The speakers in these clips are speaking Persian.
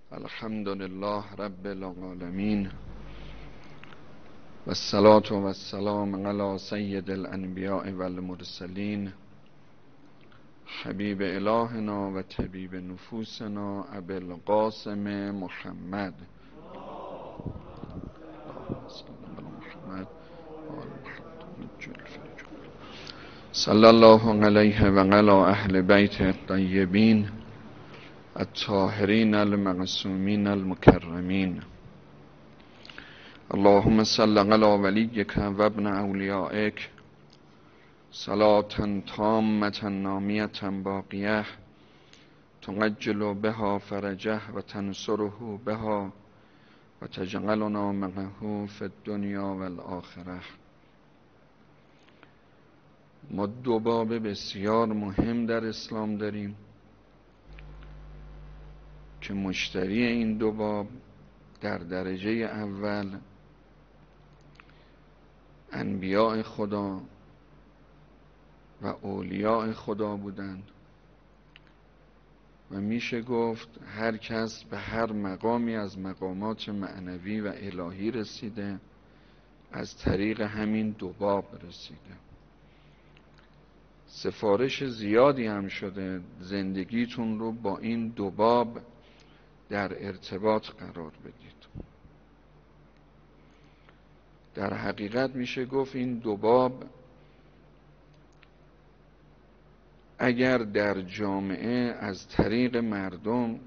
الحمد لله رب العالمين والصلاة والسلام على سید الانبیاء والمرسلین حبیب الهنا و طبیب نفوسنا ابی القاسم محمد صلی الله علیه و علی اهل بیت الطیبین الطاهرین المعصومین المکرمین. اللهم صل علی ولیک و ابن اولیائک صلاة تامة نامیة باقیه تنجل بها فرجه و تنصره بها و تجعلنا معه فی الدنیا و الاخره. ما دو باب بسیار مهم در اسلام داریم که مشتری این دو باب در درجه اول انبیاء خدا و اولیاء خدا بودند و میشه گفت هر کس به هر مقامی از مقامات معنوی و الهی رسیده از طریق همین دو باب رسیده. سفارش زیادی هم شده زندگیتون رو با این دو باب در ارتباط قرار بدید. در حقیقت میشه گفت این دو باب اگر در جامعه از طریق مردم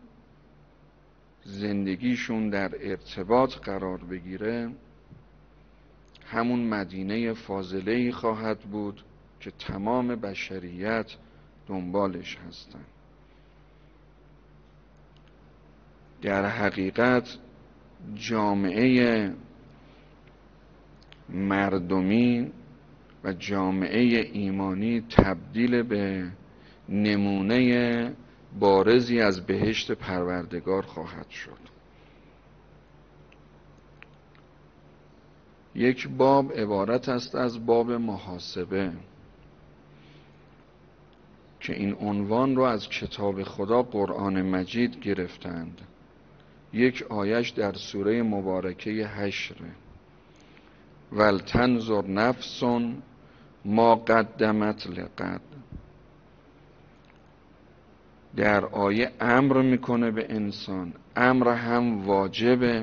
زندگیشون در ارتباط قرار بگیره همون مدینه فاضله‌ای خواهد بود که تمام بشریت دنبالش هستن. در حقیقت جامعه مردمی و جامعه ایمانی تبدیل به نمونه بارزی از بهشت پروردگار خواهد شد. یک باب عبارت است از باب محاسبه که این عنوان رو از کتاب خدا قرآن مجید گرفتند. یک آیش در سوره مبارکه حشر ولتنظر نفس ما قدمت لغد. در آیه امر میکنه به انسان، امر هم واجبه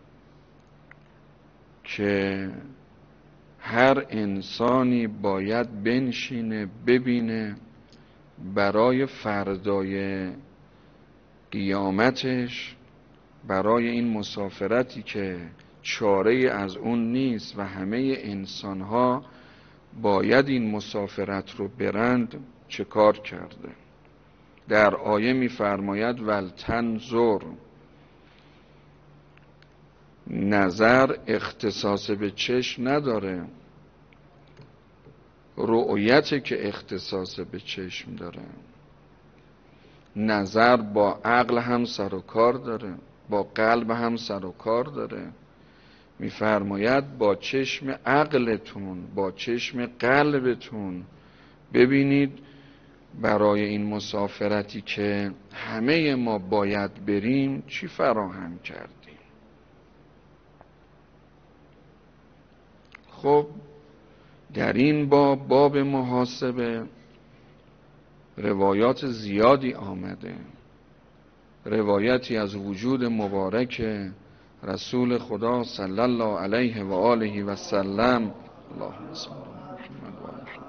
که هر انسانی باید بنشینه ببینه برای فردای قیامتش، برای این مسافرتی که چاره از اون نیست و همه انسانها باید این مسافرت رو برند، چه کار کرده. در آیه می‌فرماید ولتنظر. نظر اختصاص به چشم نداره، رؤیت که اختصاص به چشم داره. نظر با عقل هم سر و کار داره، با قلب هم سر و کار داره. می‌فرماید با چشم عقلتون، با چشم قلبتون ببینید برای این مسافرتی که همه ما باید بریم چی فراهم کردیم. خب در این باب محاسبه روایات زیادی آمده. روایتی از وجود مبارک رسول خدا صلی الله علیه و آله و سلم اللهم صل علی محمد و آل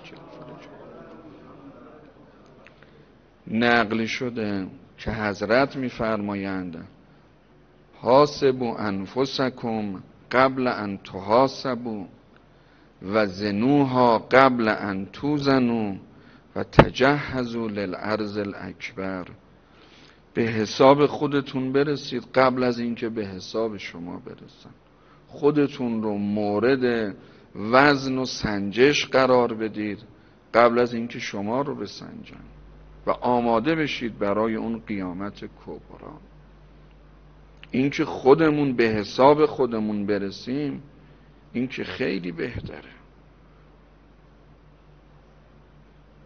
نقل شده که حضرت می‌فرمایند حاسبوا انفسکم قبل ان تحاسبوا و زنوها قبل ان توزنوا و تجهزوا للعرض الاکبر. به حساب خودتون برسید قبل از اینکه به حساب شما برسن. خودتون رو مورد وزن و سنجش قرار بدید قبل از اینکه شما رو بسنجن و آماده بشید برای اون قیامت کبرا. اینکه خودمون به حساب خودمون برسیم این که خیلی بهتره،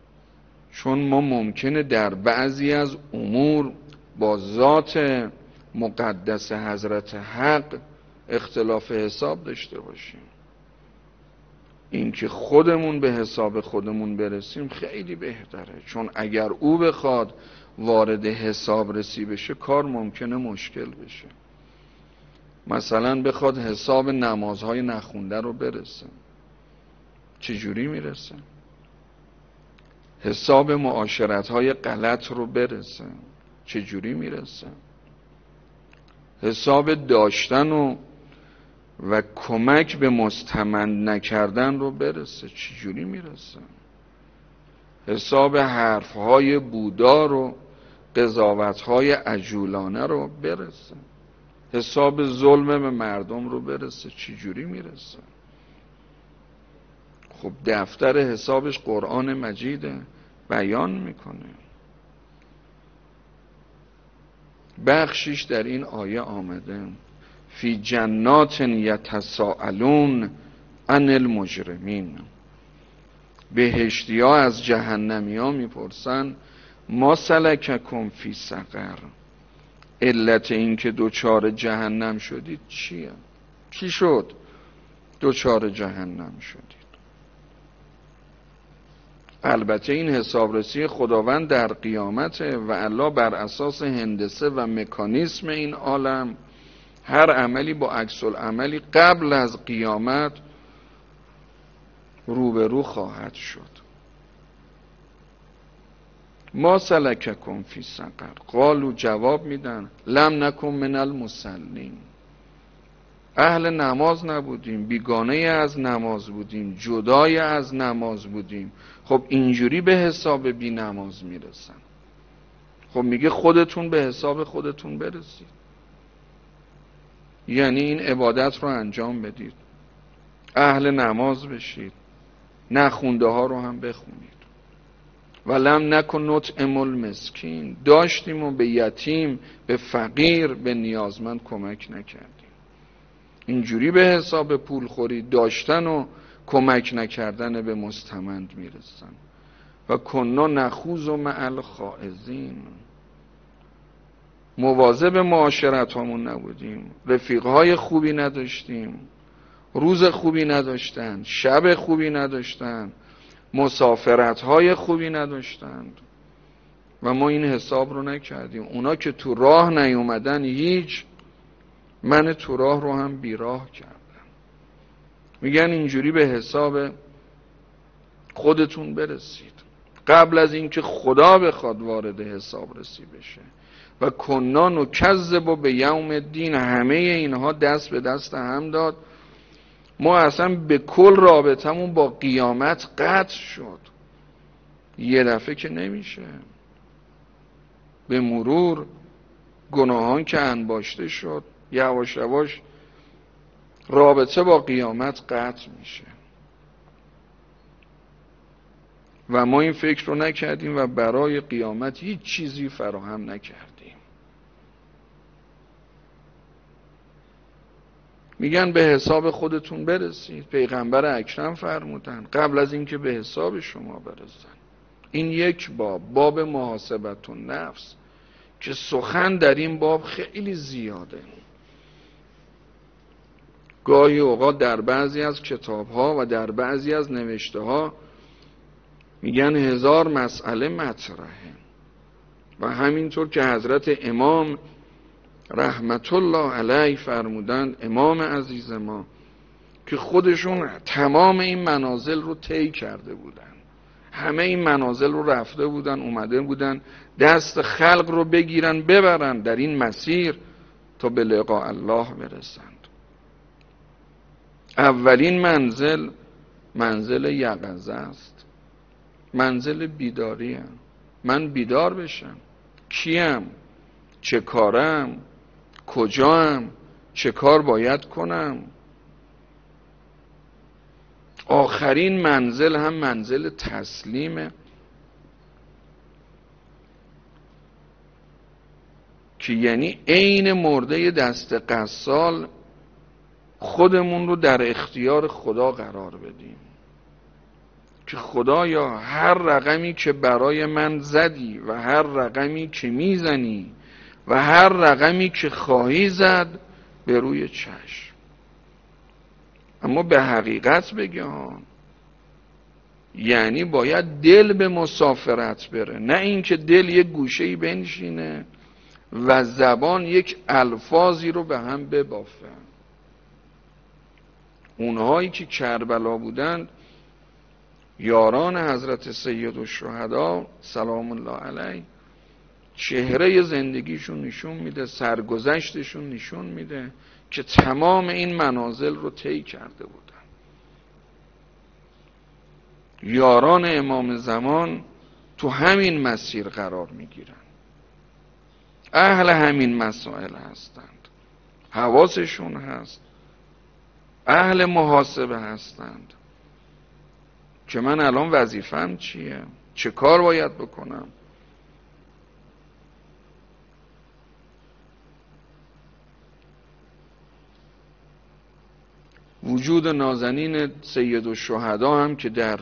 چون ما ممکنه در بعضی از امور با ذات مقدس حضرت حق اختلاف حساب داشته باشیم. این که خودمون به حساب خودمون برسیم خیلی بهتره، چون اگر او بخواد وارد حساب رسی بشه کار ممکنه مشکل بشه. مثلا بخواد حساب نمازهای نخونده رو برسه، چجوری میرسه؟ حساب معاشرتهای غلط رو برسه، چجوری میرسه؟ حساب داشتن و کمک به مستمند نکردن رو برسه، چجوری میرسه؟ حساب حرفهای بودا رو، قضاوتهای عجولانه رو برسه، حساب ظلم به مردم رو برسه، چجوری میرسه؟ خب دفتر حسابش قرآن مجیده، بیان میکنه. بخشیش در این آیه آمده فی جنات یتساءلون عن المجرمین. بهشتی ها از جهنمی ها میپرسن ما سلککم فی سقر، علت این که دوچار جهنم شدید چیه؟ چی شد دوچار جهنم شدید؟ البته این حسابرسی خداوند در قیامته و الله بر اساس هندسه و مکانیسم این عالم هر عملی با عکس العملی قبل از قیامت روبرو خواهد شد. ما سلککم فی سقر، قالوا جواب میدن لم نکن من المصلین، اهل نماز نبودیم، بیگانه از نماز بودیم، جدای از نماز بودیم. خب اینجوری به حساب بی نماز میرسن. خب میگه خودتون به حساب خودتون برسید، یعنی این عبادت رو انجام بدید، اهل نماز بشید، نخونده ها رو هم بخونید. ولم نکن نطعم المسکین، داشتیم و به یتیم، به فقیر، به نیازمند کمک نکردیم. اینجوری به حساب پول خوری، داشتن و کمک نکردن به مستمند میرسن. و کنا نخوض مع الخائضین، مواظب معاشرت همون نبودیم، رفیقهای خوبی نداشتیم، روز خوبی نداشتن، شب خوبی نداشتن، مسافرتهای خوبی نداشتند و ما این حساب رو نکردیم. اونا که تو راه نیومدن هیچ، من تو راه رو هم بیراه کردم. میگن اینجوری به حساب خودتون برسید قبل از اینکه خدا بخواد وارد حساب رسی بشه. و کنا نکذب به یوم الدین، همه اینها دست به دست هم داد. ما اصلا به کل رابطمون با قیامت قطع شد. یه دفعه که نمیشه، به مرور گناهان که انباشته شد یواش یواش رابطه با قیامت قطع میشه. و ما این فکر رو نکردیم و برای قیامت هیچ چیزی فراهم نکردیم. میگن به حساب خودتون برسید. پیغمبر اکرم فرمودن قبل از اینکه به حساب شما برسن. این یک باب محاسبت النفس که سخن در این باب خیلی زیاده. گاهی اوقات در بعضی از کتاب‌ها و در بعضی از نوشته‌ها میگن 1000 مسئله مطرحه. و همینطور که حضرت امام رحمت الله علیه فرمودن، امام عزیز ما که خودشون تمام این منازل رو طی کرده بودن، همه این منازل رو رفته بودن، اومده بودن دست خلق رو بگیرن ببرن در این مسیر تا به لقاء الله برسند. اولین منزل یقظه است، منزل بیداری هم. من بیدار بشم، کیم، چه کارم، کجام، چه کار باید کنم. آخرین منزل هم منزل تسلیمه که یعنی عین مرده دست قصال خودمون رو در اختیار خدا قرار بدیم که خدایا هر رقمی که برای من زدی و هر رقمی که میزنی و هر رقمی که خواهی زد به روی چشم. اما به حقیقت بگم یعنی باید دل به مسافرت بره، نه اینکه دل یک گوشه‌ای بنشینه و زبان یک الفاظی رو به هم ببافه. اونهایی که کربلا بودند، یاران حضرت سیدالشهدا سلام الله علیه، چهره زندگیشون نشون میده، سرگذشتشون نشون میده که تمام این منازل رو طی کرده بودن. یاران امام زمان تو همین مسیر قرار میگیرن، اهل همین مسائل هستند، حواسشون هست، اهل محاسبه هستند که من الان وظیفه‌م چیه، چه کار باید بکنم. وجود نازنین سیدالشهدا هم که در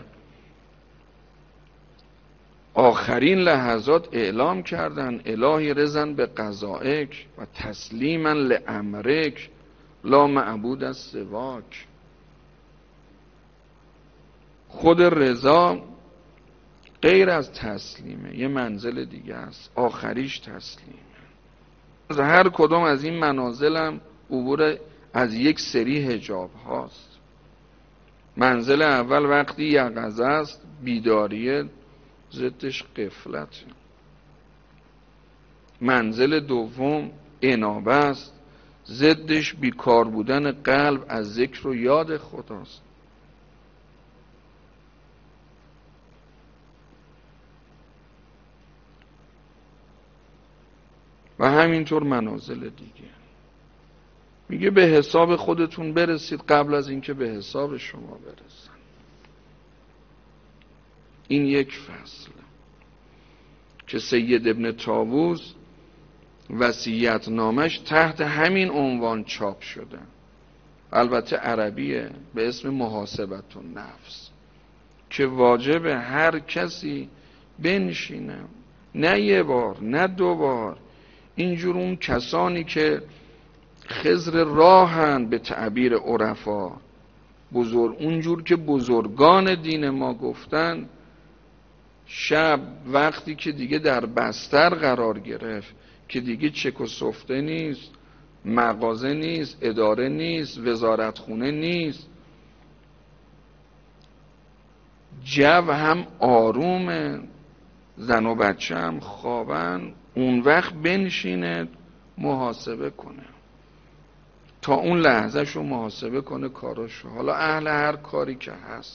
آخرین لحظات اعلام کردن الهی رضا به قضائک و تسلیما لامرک لا معبود از سواک. خود رضا غیر از تسلیمه، یه منزل دیگه است، آخریش تسلیمه. از هر کدام از این منازل هم عبور از یک سری حجاب هاست. منزل اول وقتی یقظه است، بیداریه، ضدش غفلته. منزل دوم انابه است، ضدش بیکار بودن قلب از ذکر و یاد خداست. و همینطور منازل دیگه. میگه به حساب خودتون برسید قبل از اینکه به حساب شما برسن. این یک فصل که سید ابن طاووس وصیت نامش تحت همین عنوان چاپ شده، البته عربیه، به اسم محاسبت النفس، که واجب هر کسی بنشینه، نه یه بار نه دو بار، اینجور اون کسانی که خضر راهن به تعبیر عرفا، اونجور که بزرگان دین ما گفتن، شب وقتی که دیگه در بستر قرار گرفت، که دیگه چک و سفته نیست، مغازه نیست، اداره نیست، وزارتخونه نیست، جو هم آرومه، زن و بچه هم خوابن، اون وقت بنشینه محاسبه کنه، تا اون لحظه شو محاسبه کنه کاراشو. حالا اهل هر کاری که هست،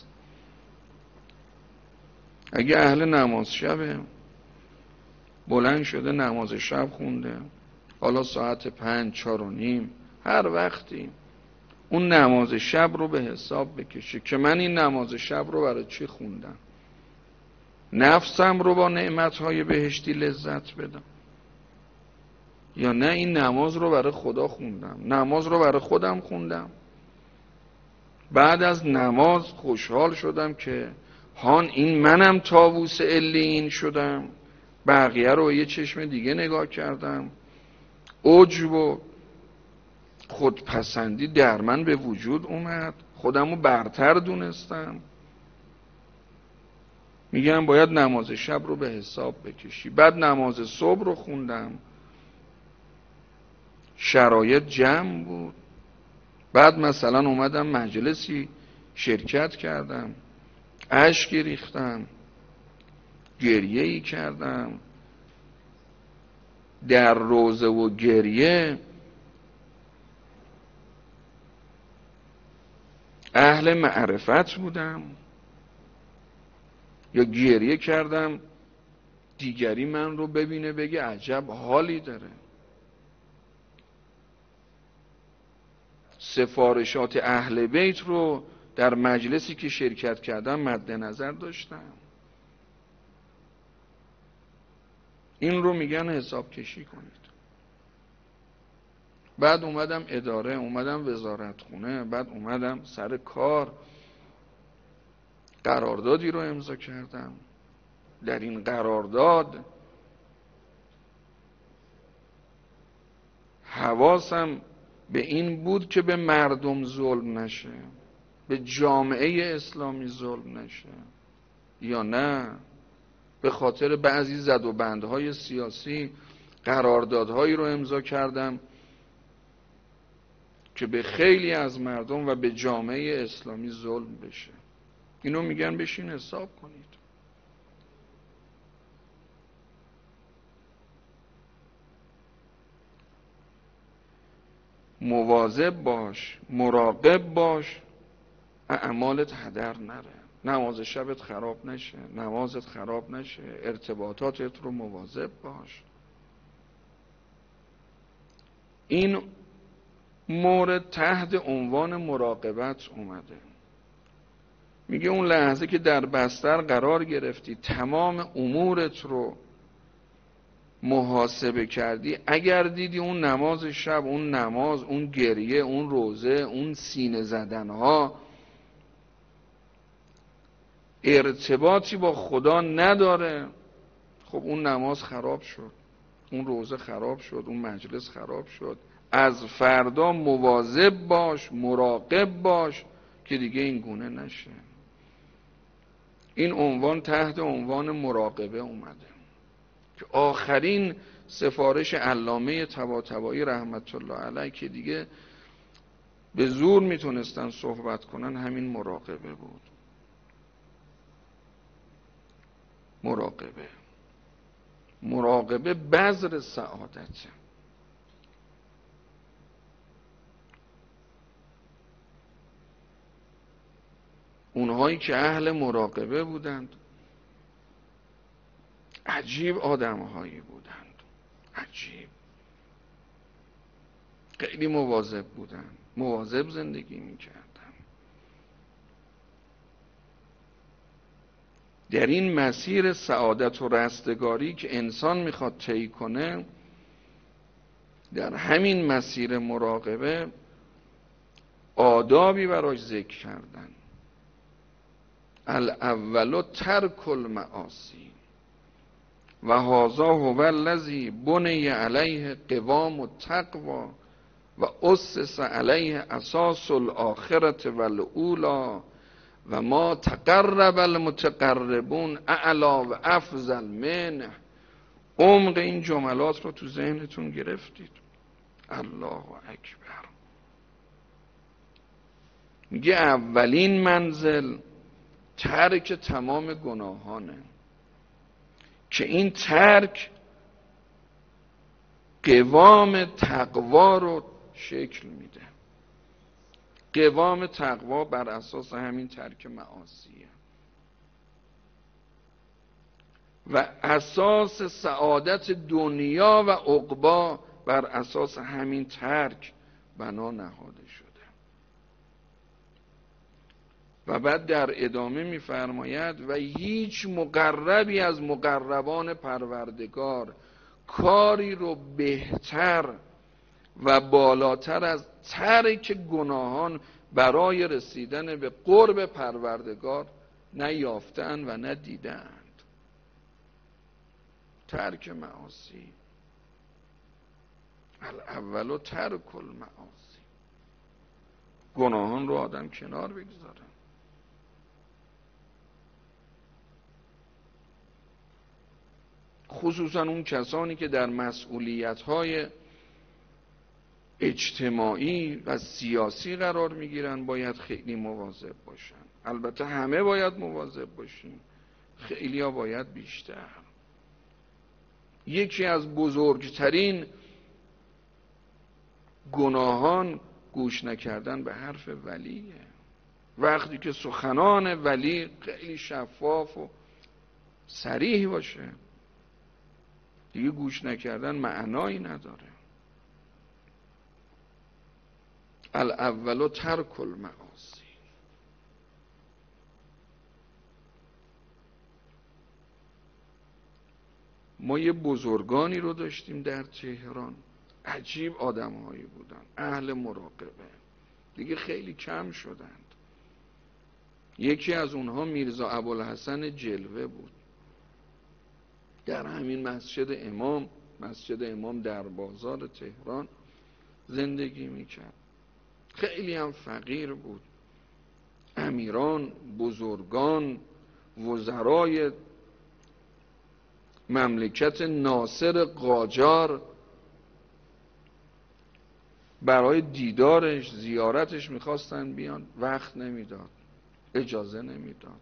اگه اهل نماز شبه، بلند شده نماز شب خونده، حالا ساعت 5، 4:30، هر وقتی، اون نماز شب رو به حساب بکشه که من این نماز شب رو برای چی خوندم؟ نفسم رو با نعمتهای بهشتی لذت بدم، یا نه این نماز رو برای خدا خوندم، نماز رو برای خودم خوندم، بعد از نماز خوشحال شدم که هان این منم طاووس علیین شدم، بقیه رو یه چشم دیگه نگاه کردم، عجب و خودپسندی در من به وجود اومد، خودمو برتر دونستم. میگم باید نماز شب رو به حساب بکشی. بعد نماز صبح رو خوندم، شرایط جمع بود، بعد مثلا اومدم مجلسی شرکت کردم، اشکی ریختم، گریه ای کردم، در روزه و گریه اهل معرفت بودم، یا گریه کردم دیگری من رو ببینه بگه عجب حالی داره. سفارشات اهل بیت رو در مجلسی که شرکت کردم مد نظر داشتم. این رو میگن حساب کشی کنید. بعد اومدم اداره، اومدم وزارتخونه، بعد اومدم سر کار، قراردادی رو امضا کردم. در این قرارداد حواسم به این بود که به مردم ظلم نشه، به جامعه اسلامی ظلم نشه، یا نه به خاطر بعضی زد و بندهای سیاسی قراردادهایی رو امضا کردم که به خیلی از مردم و به جامعه اسلامی ظلم بشه. اینو میگن بشین حساب کنید. مواظب باش، مراقب باش، اعمالت هدر نره، نماز شبت خراب نشه، نمازت خراب نشه، ارتباطاتت رو مواظب باش. این مورد تحت عنوان مراقبت اومده. میگه اون لحظه که در بستر قرار گرفتی، تمام امورت رو محاسبه کردی، اگر دیدی اون نماز شب، اون نماز، اون گریه، اون روزه، اون سینه زدنها ارتباطی با خدا نداره، خب اون نماز خراب شد، اون روزه خراب شد، اون مجلس خراب شد. از فردا مواظب باش، مراقب باش که دیگه این گونه نشه. این عنوان تحت عنوان مراقبه اومده که آخرین سفارش علامه طباطبایی رحمت الله علیه که دیگه به زور میتونستن صحبت کنن همین مراقبه بود. مراقبه بذر سعادته. اونهایی که اهل مراقبه بودند عجیب آدمهایی بودند، عجیب، خیلی مواظب بودند، مواظب زندگی میکردند. در این مسیر سعادت و رستگاری که انسان میخواد طی کنه، در همین مسیر مراقبه آدابی براش ذکر کردن. الاول ترک المعاصی و هذا هو الذی بنی علیه قوام التقوی و اسس علیه اساس الاخرة والاولی و ما تقرب المتقربون اعلا و افضل منه. عمق این جملات رو تو ذهنتون گرفتید؟ الله اکبر. میگه اولین منزل ترک تمام گناهانه که این ترک قوام تقوا رو شکل میده. قوام تقوا بر اساس همین ترک معاصیه و اساس سعادت دنیا و عقبا بر اساس همین ترک بنا نهاده شده. و بعد در ادامه می‌فرماید و هیچ مقربی از مقربان پروردگار کاری رو بهتر و بالاتر از ترک گناهان برای رسیدن به قرب پروردگار نیافتند و ندیدند. ترک معاصی. الاول ترک المعاصی. گناهان رو آدم کنار بگذاره. خصوصا اون کسانی که در مسئولیت‌های اجتماعی و سیاسی قرار میگیرن باید خیلی مواظب باشن. البته همه باید مواظب باشیم، خیلی ها باید بیشتر. یکی از بزرگترین گناهان گوش نکردن به حرف ولیه. وقتی که سخنان ولی خیلی شفاف و صریح باشه دیگه گوش نکردن معنایی نداره. الاول ترک المعاصی. ما یه بزرگانی رو داشتیم در تهران، عجیب آدم‌هایی بودن، اهل مراقبه، دیگه خیلی کم شدند. یکی از اونها میرزا ابوالحسن جلوه بود. در همین مسجد امام در بازار تهران زندگی میکرد. خیلی هم فقیر بود. امیران، بزرگان، وزرای مملکت ناصر قاجار برای دیدارش، زیارتش میخواستن بیان، وقت نمیداد، اجازه نمیداد.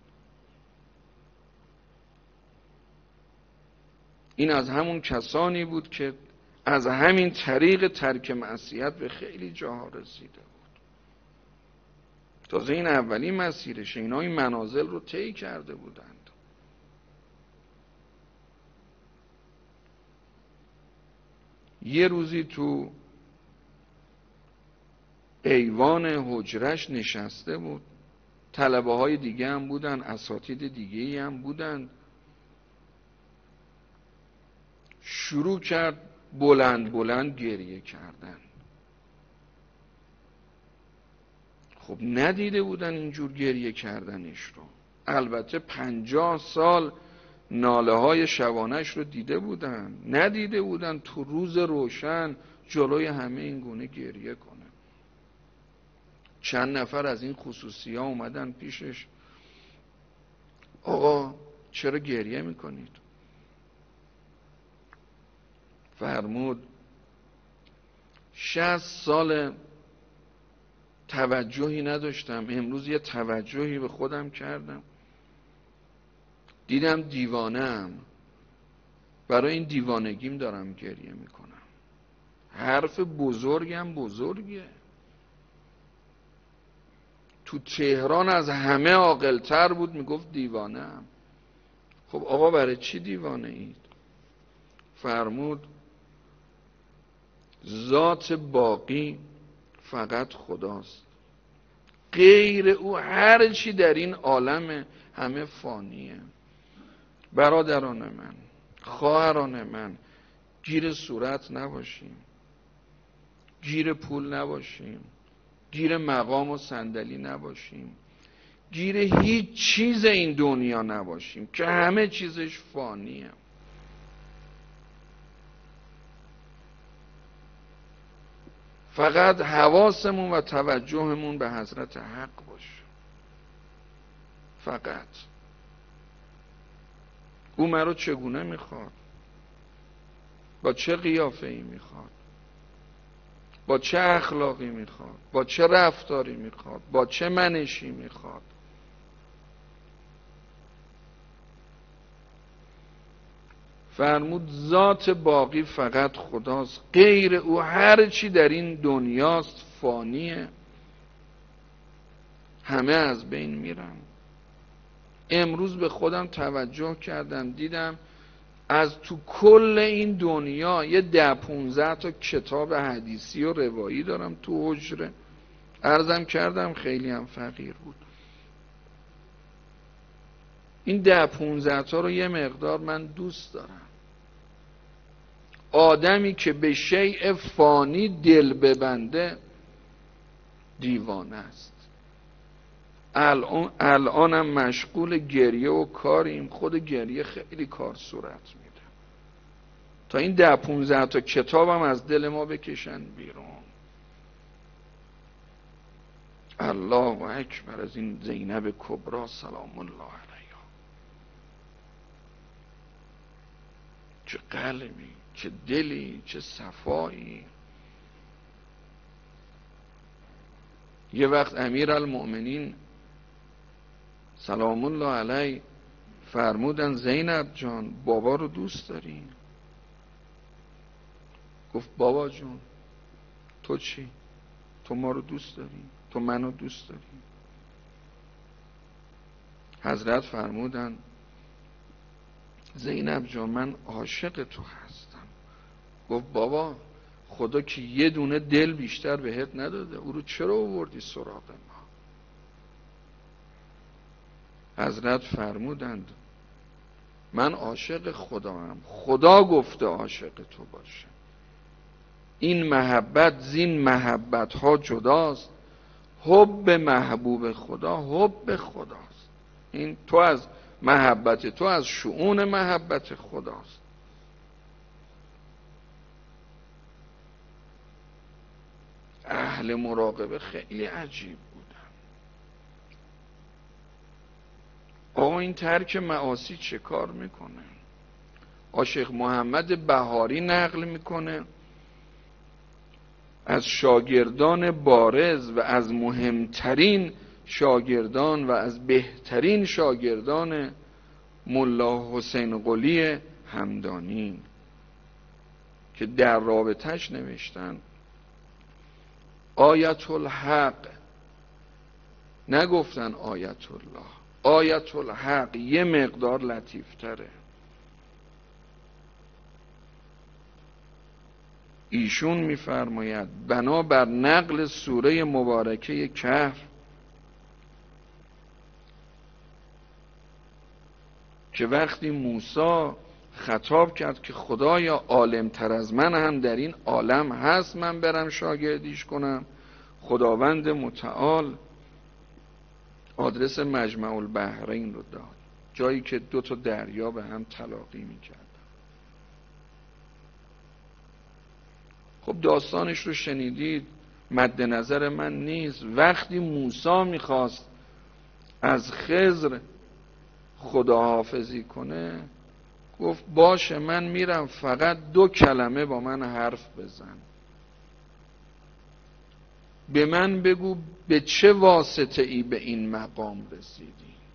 این از همون کسانی بود که از همین طریق ترک معصیت به خیلی جاها رسیده بود. تازه این اولین مسیرش، اینا این منازل رو طی کرده بودند. یه روزی تو ایوان حجرش نشسته بود، طلبه های دیگه هم بودن، اساتید دیگه هم بودن. شروع کرد بلند بلند گریه کردن. خب ندیده بودن اینجور گریه کردنش رو. البته 50 سال ناله های شبانش رو دیده بودن، ندیده بودن تو روز روشن جلوی همه این گونه گریه کنه. چند نفر از این خصوصی ها اومدن پیشش، آقا چرا گریه میکنید؟ فرمود 60 سال توجهی نداشتم، امروز یه توجهی به خودم کردم، دیدم دیوانه‌ام، برای این دیوانگیم دارم گریه میکنم. حرف بزرگم بزرگه. تو تهران از همه عاقل‌تر بود، میگفت دیوانه‌ام. خب آقا برای چی دیوانه اید؟ فرمود ذات باقی فقط خداست، غیر او هر چی در این عالم همه فانیه. برادران من، خواهران من، گیر صورت نباشیم، گیر پول نباشیم، گیر مقام و صندلی نباشیم، گیر هیچ چیز این دنیا نباشیم که همه چیزش فانیه. فقط حواسمون و توجهمون به حضرت حق باشه. فقط او مرا چگونه میخواد، با چه قیافه ای میخواد، با چه اخلاقی میخواد، با چه رفتاری میخواد، با چه منشی میخواد. فرمود ذات باقی فقط خداست، غیر او هر چی در این دنیاست فانیه، همه از بین میرن. امروز به خودم توجه کردم، دیدم از تو کل این دنیا یه 10-15 تا کتاب حدیثی و روایی دارم تو حجره. عرضم کردم خیلی هم فقیر بود. این 10-15 تا رو یه مقدار من دوست دارم. آدمی که به شیء فانی دل ببنده دیوانه است. الانم مشغول گریه و کاریم، خود گریه خیلی کار صورت میده تا این 10-15 تا کتابم از دل ما بکشن بیرون. الله اکبر از این زینب کبرا سلام الله علیها. چه قلبی، چه دلی، چه صفایی. یه وقت امیرالمؤمنین سلام الله علیه فرمودن زینب جان بابا رو دوست داری؟ گفت بابا جون تو چی؟ تو ما رو دوست داری؟ تو منو دوست داری؟ حضرت فرمودن زینب جان من عاشق تو هستم. گفت بابا خدا که یه دونه دل بیشتر بهت نداده، او رو چرا آوردی سراغ ما؟ حضرت فرمودند من عاشق خداام، خدا گفته عاشق تو باشه. این محبت زین محبت ها جداست، حب محبوب خدا حب خداست. این تو از محبت تو از شؤون محبت خداست. اهل مراقبه خیلی عجیب بودن. آقا این ترک معاصی چه کار میکنه؟ شیخ محمد بهاری نقل میکنه از شاگردان بارز و از مهمترین شاگردان و از بهترین شاگردان ملا حسین قلی همدانی که در رابطش نوشتن آیت الحق، نگفتن آیت الله. آیت الحق یه مقدار لطیفتره. ایشون میفرماید بنابر نقل سوره مبارکه کهف که وقتی موسی خطاب کرد که خدایا عالم تر از من هم در این عالم هست من برم شاگردیش کنم، خداوند متعال آدرس مجمع البحرین رو داد، جایی که دو تا دریا به هم تلاقی میکرد. خب داستانش رو شنیدید، مد نظر من نیست. وقتی موسی میخواست از خضر خداحافظی کنه گفت باشه من میرم، فقط 2 کلمه با من حرف بزن، به من بگو به چه واسطه ای به این مقام رسیدی.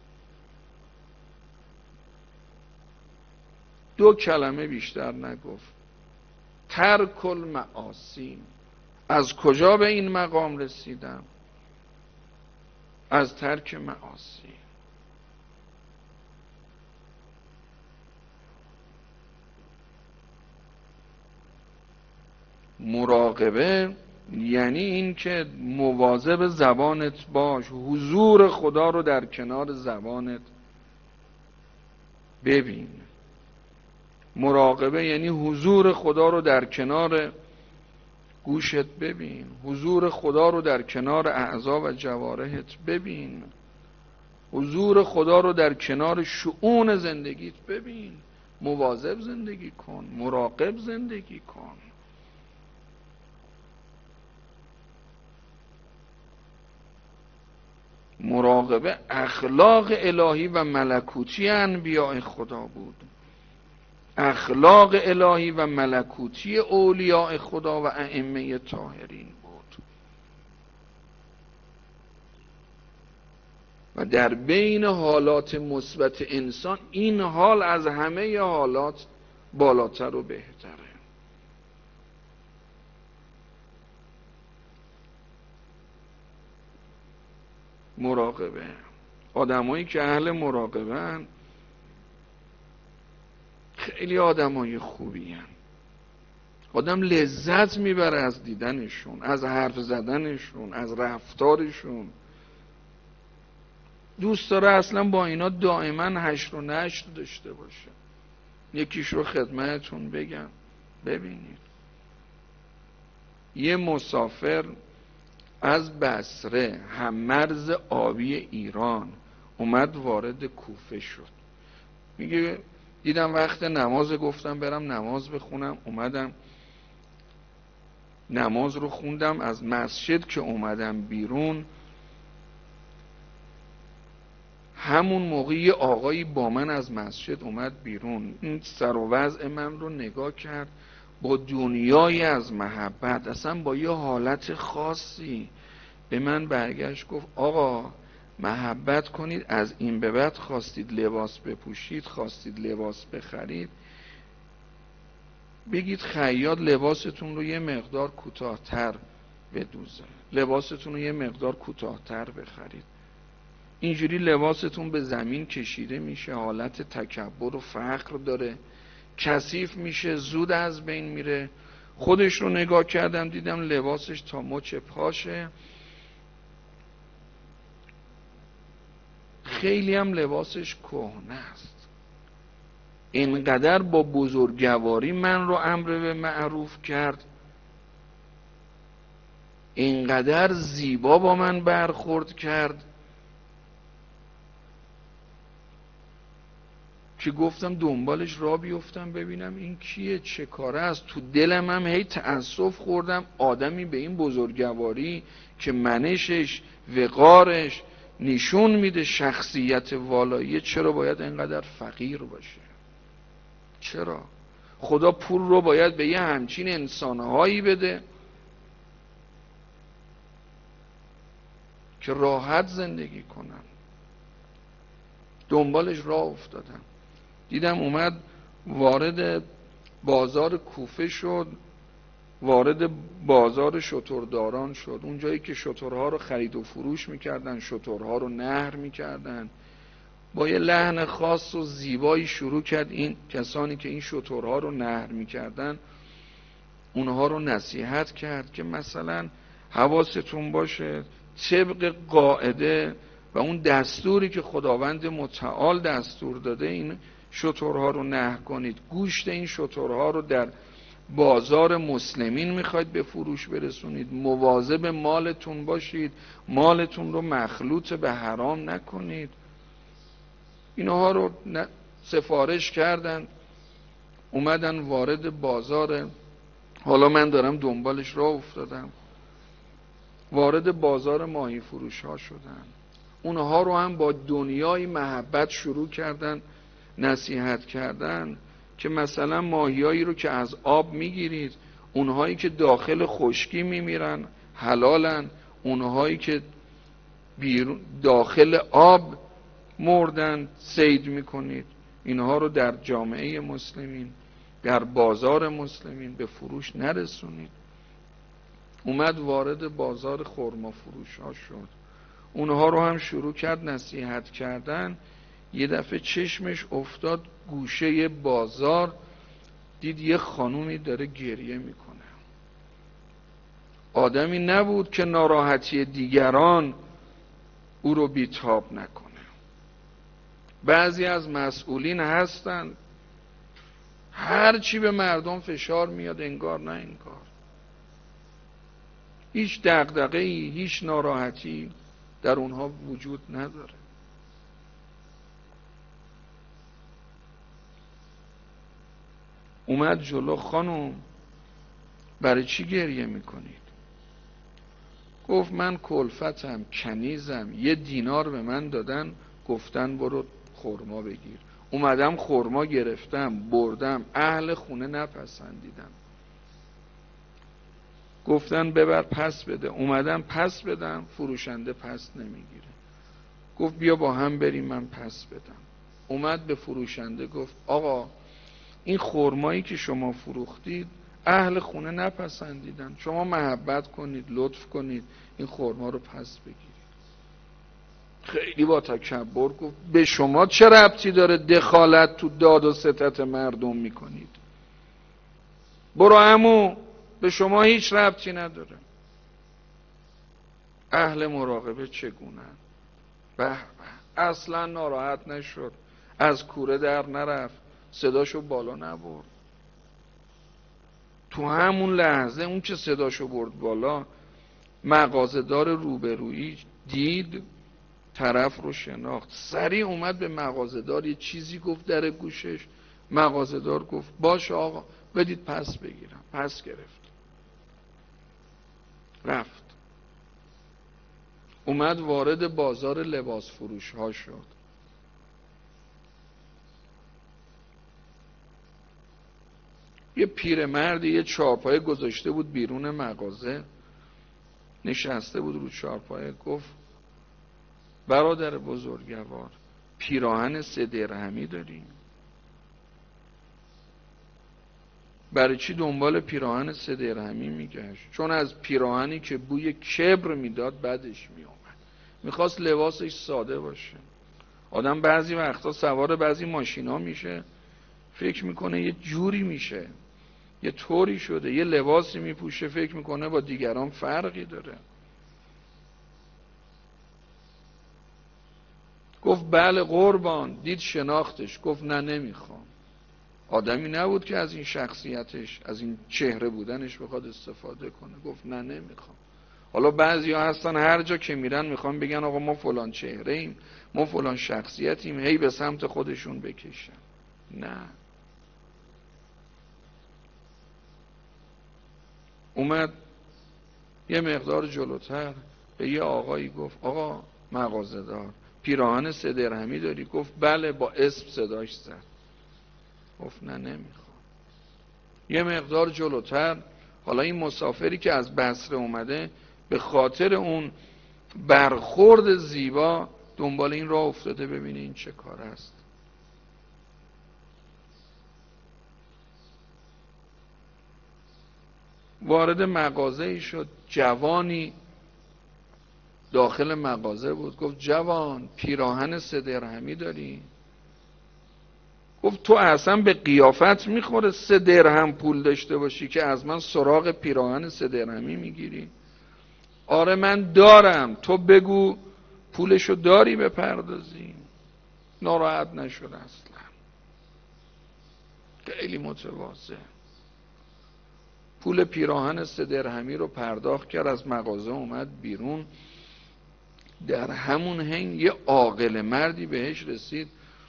2 کلمه بیشتر نگفت. ترک المعاصی، از کجا به این مقام رسیدم؟ از ترک معاصی. مراقبه یعنی این که مواظب زبانت باش، حضور خدا رو در کنار زبانت ببین. مراقبه یعنی حضور خدا رو در کنار گوشت ببین، حضور خدا رو در کنار اعضا و جوارحت ببین، حضور خدا رو در کنار شؤون زندگیت ببین. مواظب زندگی کن، مراقب زندگی کن. مراقبه اخلاق الهی و ملکوتی انبیاء خدا بود، اخلاق الهی و ملکوتی اولیاء خدا و ائمه طاهرین بود. و در بین حالات مثبت انسان این حال از همه حالات بالاتر و بهتره. مراقبه، آدمایی که اهل مراقبه‌اند خیلی آدمای خوبی هن. آدم لذت میبره از دیدنشون، از حرف زدنشون، از رفتارشون. دوست داره اصلا با اینا دائما حشر و نشر داشته باشه. یکیش رو خدمتتون بگم. ببینید یه مسافر از بصره هم مرز آبی ایران اومد وارد کوفه شد. میگه دیدم وقت نماز، گفتم برم نماز بخونم. اومدم نماز رو خوندم. از مسجد که اومدم بیرون همون موقع یه آقایی با من از مسجد اومد بیرون. این سر و وضع من رو نگاه کرد با دنیای از محبت، اصلا با یه حالت خاصی به من برگشت گفت آقا محبت کنید، از این به بعد خواستید لباس بپوشید، خواستید لباس بخرید، بگید خیاط لباستون رو یه مقدار کوتاه‌تر بدوزه، لباستون رو یه مقدار کوتاه‌تر بخرید. اینجوری لباستون به زمین کشیده میشه، حالت تکبر و فخر داره، کثیف میشه، زود از بین میره. خودش رو نگاه کردم دیدم لباسش تا مچ پاشه، خیلی هم لباسش کهنه است. اینقدر با بزرگواری من رو امر به معروف کرد، اینقدر زیبا با من برخورد کرد که گفتم دنبالش راه بیفتم ببینم این کیه، چه کاره است. تو دلم هم هی تأسف خوردم آدمی به این بزرگواری که منشش، وقارش نشون میده شخصیت والایی، چرا باید اینقدر فقیر باشه؟ چرا؟ خدا پول رو باید به یه همچین انسانهایی بده که راحت زندگی کنن. دنبالش راه افتادم، دیدم اومد وارد بازار کوفه شد، وارد بازار شترداران شد، اون جایی که شترها رو خرید و فروش میکردن، شترها رو نهر میکردن. با یه لحن خاص و زیبایی شروع کرد این کسانی که این شترها رو نهر میکردن اونها رو نصیحت کرد که مثلا حواستون باشه طبق قاعده و اون دستوری که خداوند متعال دستور داده این شترها رو نهر کنید. گوشت این شترها رو در بازار مسلمین میخواید به فروش برسونید، مواظب مالتون باشید، مالتون رو مخلوط به حرام نکنید. اینها رو سفارش کردن، اومدن وارد بازار، حالا من دارم دنبالش راه افتادم، وارد بازار ماهی فروش ها شدن. اونها رو هم با دنیای محبت شروع کردن نصیحت کردن که مثلا ماهیایی رو که از آب میگیرید، اونهایی که داخل خشکی میمیرن حلالن، اونهایی که داخل آب مردن صید میکنید، اینها رو در جامعه مسلمین، در بازار مسلمین به فروش نرسونید. اومد وارد بازار خرما فروش ها شد، اونها رو هم شروع کرد نصیحت کردن. یه دفعه چشمش افتاد گوشه بازار، دید یه خانومی داره گریه میکنه. آدمی نبود که ناراحتی دیگران او رو بیتاب نکنه. بعضی از مسئولین هستن هر چی به مردم فشار میاد انگار نه انگار، هیچ دغدغه‌ای، هیچ ناراحتی در اونها وجود نداره. اومد جلو، خانم برای چی گریه میکنید؟ گفت من کلفتم، کنیزم، 1 دینار به من دادن گفتن برو خرما بگیر، اومدم خرما گرفتم بردم، اهل خونه نپسندیدم، گفتن ببر پس بده، اومدم پس بدم فروشنده پس نمیگیره. گفت بیا با هم بریم من پس بدم. اومد به فروشنده گفت آقا این خرمایی که شما فروختید اهل خونه نپسندیدن، شما محبت کنید، لطف کنید این خرما رو پس بگیرید. خیلی با تکبر گفت به شما چه ربطی داره دخالت تو داد و ستد مردم میکنید؟ برو عمو، به شما هیچ ربطی نداره. اهل مراقبه چگونه؟ به به، اصلا ناراحت نشد، از کوره در نرفت، صداشو بالا نبرد. تو همون لحظه اون که صداشو برد بالا، مغازه‌دار روبرویی دید، طرف رو شناخت، سریع اومد به مغازه‌دار یه چیزی گفت در گوشش. مغازه‌دار گفت باشه آقا بدید پس بگیرم. پس گرفت رفت. اومد وارد بازار لباس فروش ها شد. یه پیرمردی یه چارپایه گذاشته بود بیرون مغازه، نشسته بود رو چارپایه. گفت برادر بزرگوار پیراهن 3 درهمی داریم؟ برای چی دنبال پیراهن 3 درهمی میگشت؟ چون از پیراهنی که بوی کبر میداد بدش میومد، میخواست لباسش ساده باشه. آدم بعضی وقتا سوار بعضی ماشینا میشه فکر میکنه یه جوری میشه، یه طوری شده، یه لباسی میپوشه فکر میکنه با دیگران فرقی داره. گفت بله قربان. دید شناختش، گفت نه نمیخوام. آدمی نبود که از این شخصیتش، از این چهره بودنش بخواد استفاده کنه. گفت نه نمیخوام. حالا بعضی ها هستن هر جا که میرن میخوان بگن آقا ما فلان چهره ایم، ما فلان شخصیتیم، هی به سمت خودشون بکشن. نه. اومد یه مقدار جلوتر به یه آقایی گفت آقا مغازه‌دار، پیراهن 3 درهمی داری؟ گفت بله، با اسم صداش زد. گفت نه نمیخوام. یه مقدار جلوتر حالا این مسافری که از بصره اومده به خاطر اون برخورد زیبا دنبال این راه افتاده ببینه این چه کار است. وارد مغازه ای شد، جوانی داخل مغازه بود. گفت جوان پیراهن 3 درهمی داری؟ گفت تو اصلا به قیافت میخوره 3 درهم پول داشته باشی که از من سراغ پیراهن 3 درهمی میگیری؟ آره من دارم، تو بگو پولشو داری بپردازی. ناراحت نشد اصلا، خیلی متواضع. پول پیراهن 3 درهمی رو پرداخت کرد، از مغازه اومد بیرون. در همون هنگ یه عاقل مردی بهش رسید،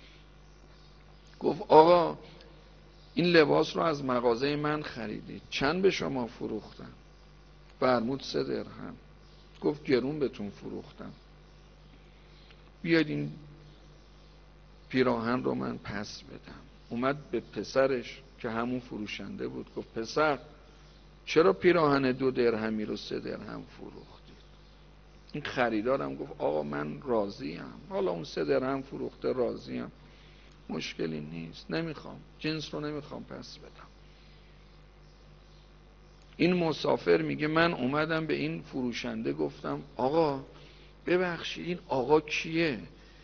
گفت آقا این لباس رو از مغازه من خریدید، چند به شما فروختم؟ فرمود 3 درهم. گفت گرون بهتون فروختم، بیاید این پیراهن رو من پس بدم. اومد به پسرش که همون فروشنده بود گفت پسر چرا پیراهن 2 درهمی رو 3 درهم فروختید؟ این خریدارم گفت آقا من راضیم، حالا اون 3 درهم فروخته راضیم، مشکلی نیست، نمیخوام، جنس رو نمیخوام پس بدم. این مسافر میگه من اومدم به این فروشنده گفتم آقا ببخشید این آقا کیه؟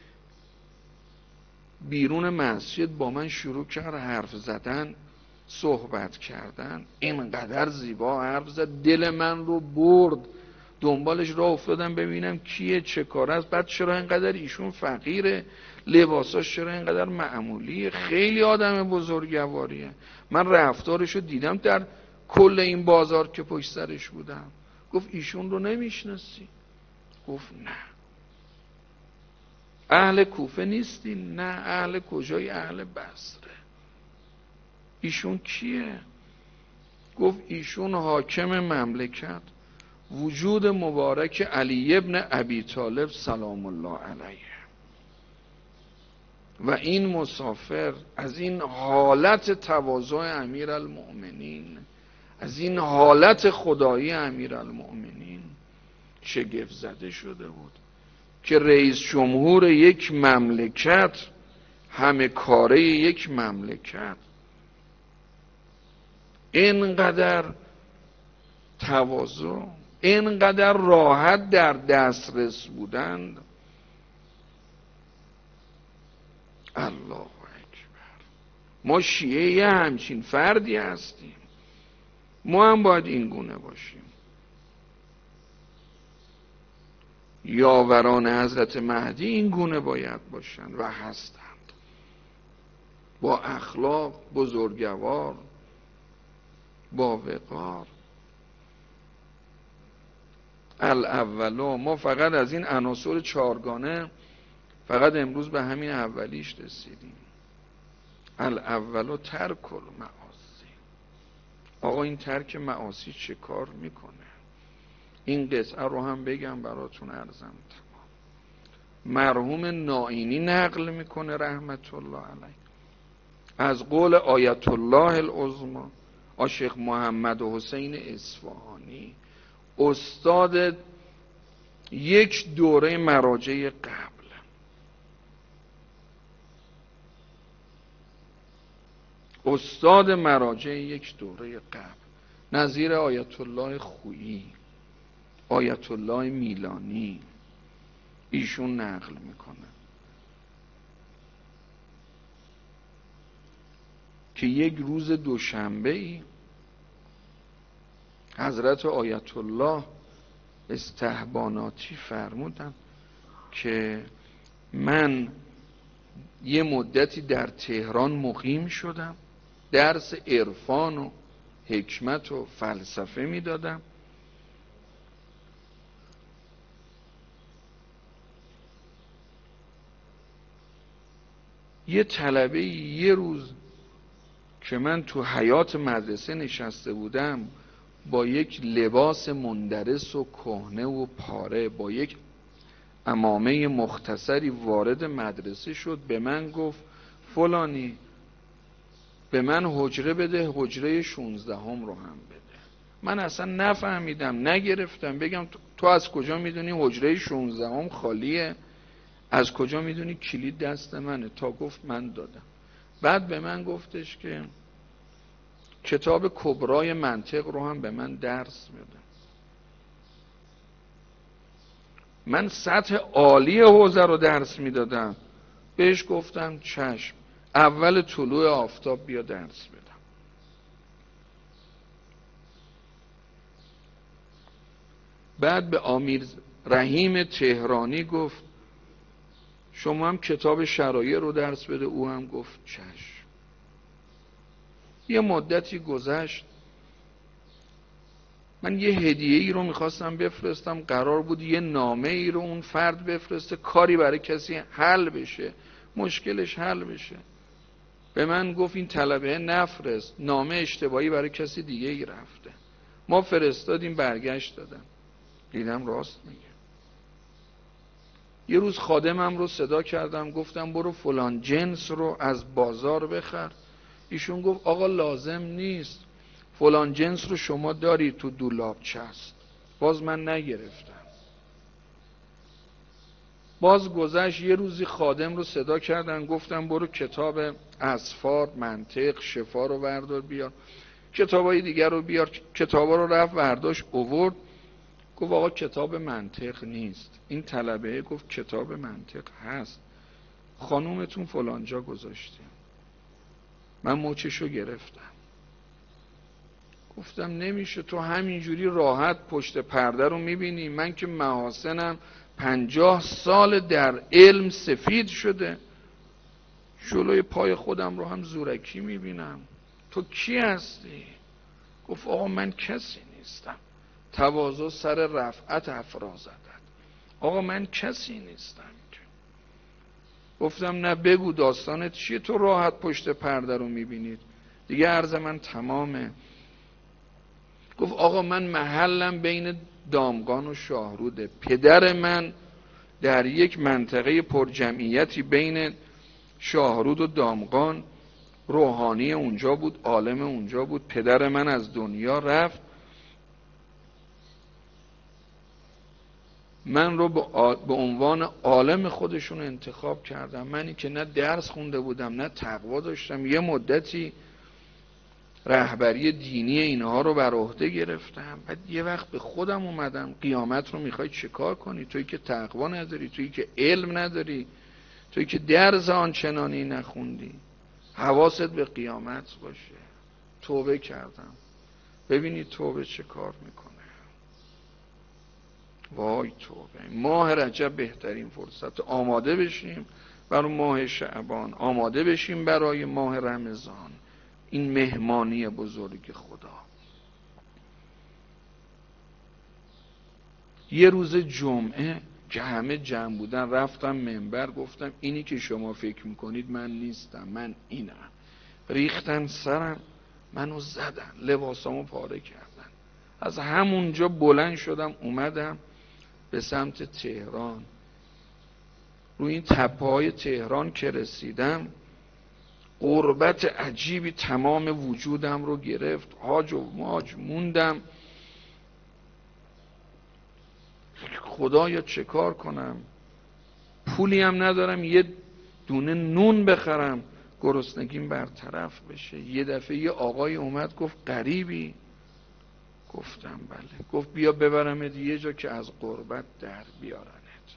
بیرون مسجد با من شروع کرد حرف زدن، صحبت کردن، اینقدر زیبا حرف زد دل من رو برد، دنبالش راه افتادم ببینم کیه، چه کار است، بعد چرا اینقدر ایشون فقیره، لباساش چرا اینقدر معمولیه، خیلی آدم بزرگواریه، من رفتارشو دیدم در کل این بازار که پشت سرش بودم. گفت ایشون رو نمیشناسی؟ گفت نه. اهل کوفه نیستی؟ نه. اهل کجای؟ اهل بصره. ایشون کیه؟ گفت ایشون حاکم مملکت، وجود مبارک علی ابن ابی طالب سلام الله علیه. و این مسافر از این حالت تواضع امیرالمؤمنین، از این حالت خدایی امیرالمؤمنین شگفت زده شده بود که رئیس جمهور یک مملکت، همه کاره یک مملکت، اینقدر تواضع، اینقدر راحت در دسترس بودند. الله اکبر. ما شیعه یه همچین فردی هستیم، ما هم باید این گونه باشیم. یاوران حضرت مهدی این گونه باید باشند و هستند، با اخلاق، بزرگوار، با وقار. الاولو، ما فقط از این عناصر 4گانه فقط امروز به همین اولیش رسیدیم. الاولو ترک المعاصی. آقا این ترک معاصی چه کار میکنه؟ این قطعه رو هم بگم براتون ارزم تمام. مرحوم نائینی نقل میکنه رحمت الله علیه از قول آیت الله العظمی شیخ محمد حسین اصفهانی، استاد یک دوره مراجع قبل، استاد مراجع یک دوره قبل، نظیر آیت الله خویی، آیت الله میلانی، ایشون نقل میکنه که یک روز دوشنبه ای حضرت آیت الله استحباناتی فرمودن که من یه مدتی در تهران مقیم شدم، درس عرفان و حکمت و فلسفه میدادم. یه طلبه یه روز که من تو حیاط مدرسه نشسته بودم با یک لباس مندرس و کهنه و پاره، با یک عمامه مختصری وارد مدرسه شد، به من گفت فلانی به من حجره بده، حجره 16 رو هم بده. من اصلا نفهمیدم، نگرفتم. بگم تو از کجا میدونی حجره 16 خالیه؟ از کجا میدونی کلید دست منه؟ تا گفت من دادم. بعد به من گفتش که کتاب کبرای منطق رو هم به من درس میده. من سطح عالی حوزه رو درس میدادم. بهش گفتم چشم، اول طلوع آفتاب بیا درس بدم. بعد به امیر رحیم تهرانی گفت شما هم کتاب شرایع رو درس بده. او هم گفت چشم. یه مدتی گذشت، من یه هدیه ای رو میخواستم بفرستم، قرار بود یه نامه ای رو اون فرد بفرسته، کاری برای کسی حل بشه، مشکلش حل بشه. به من گفت این طلبه نفرست، نامه اشتباهی برای کسی دیگه ای رفته. ما فرستادیم، برگشت دادم. دیدم راست میگه. یه روز خادمم رو صدا کردم، گفتم برو فلان جنس رو از بازار بخر. ایشون گفت آقا لازم نیست، فلان جنس رو شما داری تو دولابچه است. باز من نگرفتم. باز گذشت، یه روزی خادم رو صدا کردن، گفتم برو کتاب اسفار، منطق، شفا رو بردار بیار، کتابای دیگر رو بیار. کتابا رو رفت برداشت آورد. گفت آقا کتاب منطق نیست. این طلبه گفت کتاب منطق هست، خانومتون فلانجا گذاشته. من مچشو گرفتم، گفتم نمیشه، تو همینجوری راحت پشت پرده رو میبینی؟ من که محاسنم 50 سال در علم سفید شده، جلوی پای خودم رو هم زورکی میبینم. تو کی هستی؟ گفت آقا من کسی نیستم. تواضع سر رفعت افرازدت. آقا من کسی نیستم. گفتم نه بگو داستانت چیه، تو راحت پشت پرده رو میبینید؟ دیگه عرض من تمامه. گفت آقا من محلم بین دامغان و شاهروده. پدر من در یک منطقه پرجمعیتی بین شاهرود و دامغان روحانی اونجا بود، عالم اونجا بود. پدر من از دنیا رفت، من رو به عنوان عالم خودشون انتخاب کردم. منی که نه درس خونده بودم نه تقوا داشتم، یه مدتی رهبری دینی اینها رو بر عهده گرفتم. بعد یه وقت به خودم اومدم، قیامت رو میخوای چه کار کنی؟ تویی که تقوا نداری، تویی که علم نداری، تویی که درس آنچنانی نخوندی، حواست به قیامت باشه. توبه کردم. ببینی توبه چه کار میکنه. وای توبه. ماه رجب بهترین فرصت. آماده بشیم برای ماه شعبان، آماده بشیم برای ماه رمضان، این مهمانی بزرگ خدا. یه روز جمعه که همه جمع بودن، رفتم منبر، گفتم اینی که شما فکر میکنید من نیستم، من اینم. ریختن سرم، منو زدن، لباسامو پاره کردن. از همونجا بلند شدم اومدم به سمت تهران. روی این تپه‌های تهران که رسیدم، غربت عجیبی تمام وجودم رو گرفت. هاج و ماج موندم. خدایا چه کار کنم؟ پولی هم ندارم یه دونه نون بخرم گرسنگیم برطرف بشه. یه دفعه یه آقای اومد گفت غریبی؟ گفتم بله. گفت بیا ببرمت یه جا که از غربت در بیارنت.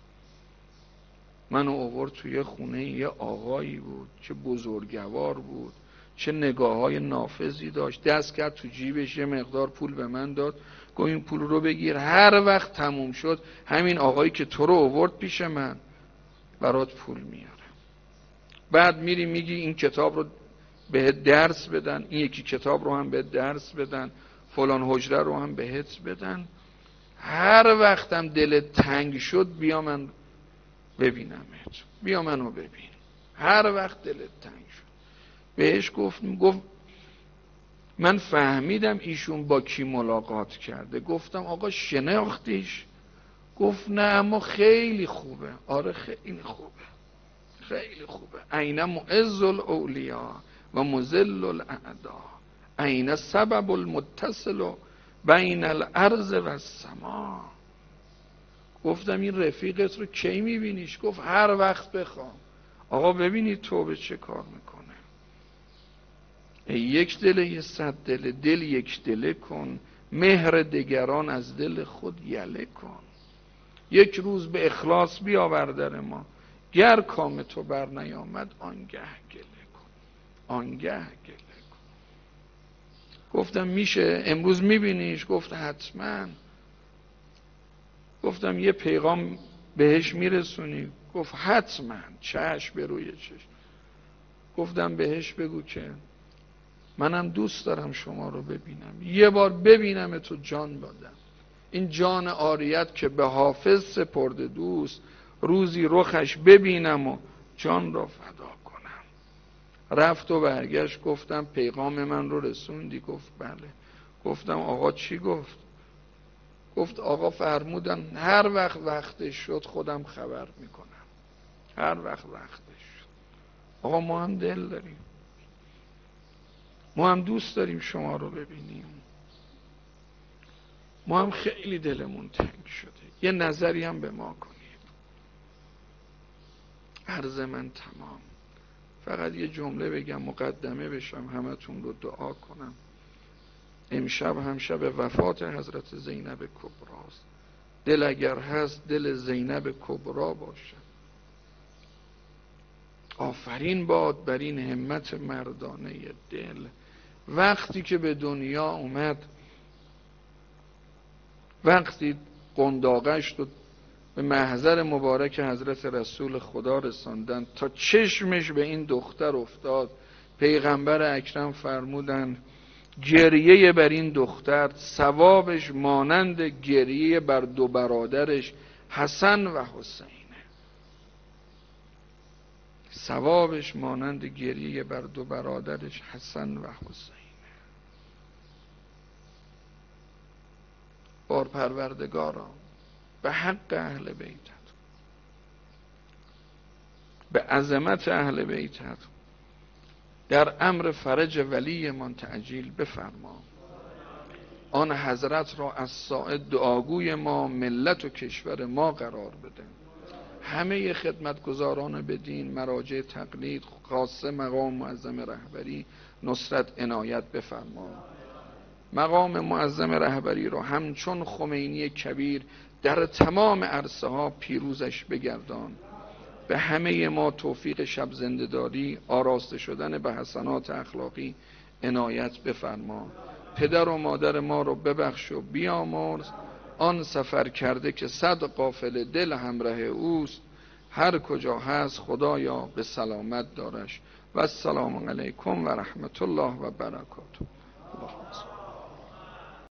منو آورد توی خونه یه آقایی بود، چه بزرگوار بود، چه نگاه‌های نافذی داشت. دست کرد تو جیبش، یه مقدار پول به من داد، گفت این پول رو بگیر، هر وقت تموم شد همین آقایی که تو رو آورد پیش من برات پول میاره. بعد میری میگی این کتاب رو بهت درس بدن، این یکی کتاب رو هم بهت درس بدن، فلان حجره رو هم بهت بدن. هر وقتم دلت تنگ شد بیا من ببینمت، بیا منو ببین. هر وقت دلت تنگ شد. بهش گفت من فهمیدم ایشون با کی ملاقات کرده. گفتم آقا شناختیش؟ گفت نه اما خیلی خوبه. آره خیلی خوبه، خیلی خوبه. عین معز الاولیا و مذل الاعدا، عین سبب المتصل بین الارض و السما. گفتم این رفیقت رو کی میبینیش؟ گفت هر وقت بخوام. آقا ببینید توبه چه کار میکنه. یک دل یه 100 دل، دل یک دله کن، مهر دگران از دل خود یله کن. یک روز به اخلاص بیاور در ما، گر کام تو بر نیامد آنگه گله کن، آنگه گله کن. گفتم میشه امروز میبینیش؟ گفت حتما. گفتم یه پیغام بهش میرسونی؟ گفت حتما، چشم به روی چشم. گفتم بهش بگو که منم دوست دارم شما رو ببینم، یه بار ببینم تو جان دادم. این جان عاریت که به حافظ سپرده دوست، روزی رخش ببینم و جان را فدا کنم. رفت و برگشت. گفتم پیغام من رو رسوندی؟ گفت بله. گفتم آقا چی گفت؟ گفت آقا فرمودن هر وقتش شد خودم خبر میکنم، هر وقتش شد. آقا ما هم دل داریم، ما هم دوست داریم شما رو ببینیم، ما هم خیلی دلمون تنگ شده، یه نظری هم به ما کنید. عرض من تمام. فقط یه جمله بگم مقدمه بشم، همتون رو دعا کنم. امشب هم شب وفات حضرت زینب کبراست. دل اگر هست دل زینب کبرا باشه. آفرین باد بر این همت مردانه دل. وقتی که به دنیا اومد، وقتی قنداقش رو به محضر مبارک حضرت رسول خدا رساندن، تا چشمش به این دختر افتاد، پیغمبر اکرم فرمودن گریه بر این دختر ثوابش مانند گریه بر 2 برادرش حسن و حسینه. ثوابش مانند گریه بر 2 برادرش حسن و حسینه. بار پروردگارا به حق اهل بیتت، به عظمت اهل بیتت، در امر فرج ولی من تعجیل بفرما. آن حضرت را از ساعد دعاگوی ما، ملت و کشور ما قرار بده. همه خدمتگزاران بدین، مراجع تقلید، خاصه مقام معظم رهبری نصرت عنایت بفرما. مقام معظم رهبری را همچون خمینی کبیر در تمام عرصه ها پیروزش بگردان. به همه ما توفیق شب زنده‌داری، آراسته شدن به حسنات اخلاقی عنایت بفرما. پدر و مادر ما رو ببخش و بیامرز. آن سفر کرده که 100 قافله دل همراه اوست، هر کجا هست خدایا به سلامت دارش. و السلام علیکم و رحمت الله و برکاته.